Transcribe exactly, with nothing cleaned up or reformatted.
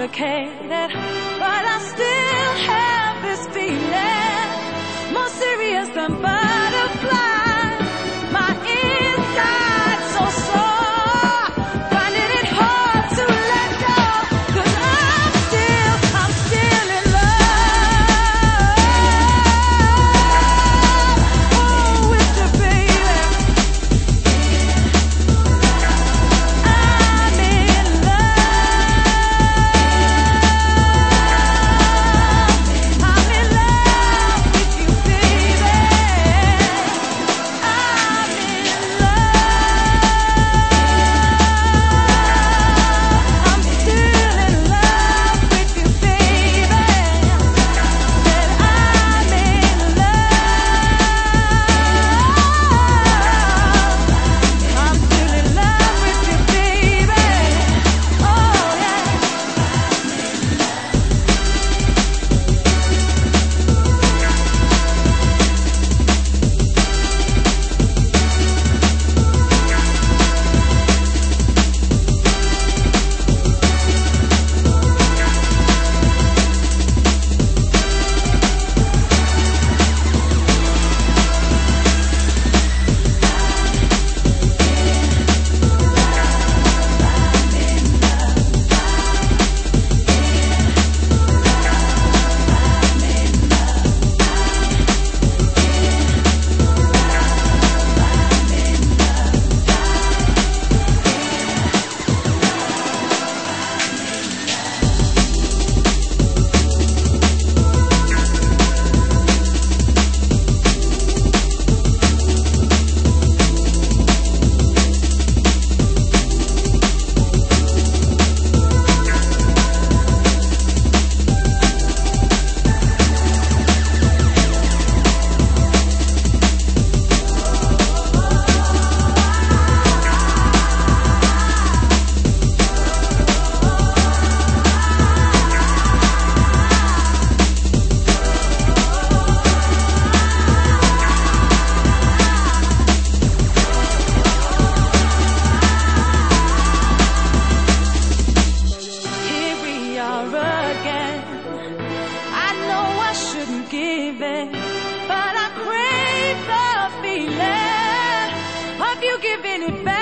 complicated, but I still have this feeling, more serious than butterflies. My inside so sore, finding it hard to let go, 'cause I'm still, I'm still in love. Oh, with you, baby. I'm in love. I'm in love with you, baby. I'm in love. I'm still in love with you, baby. Said I'm in love. I'm still in love with you, baby. Oh, yeah. Here we are again. I know I shouldn't give in, but I crave the feeling of you giving it back.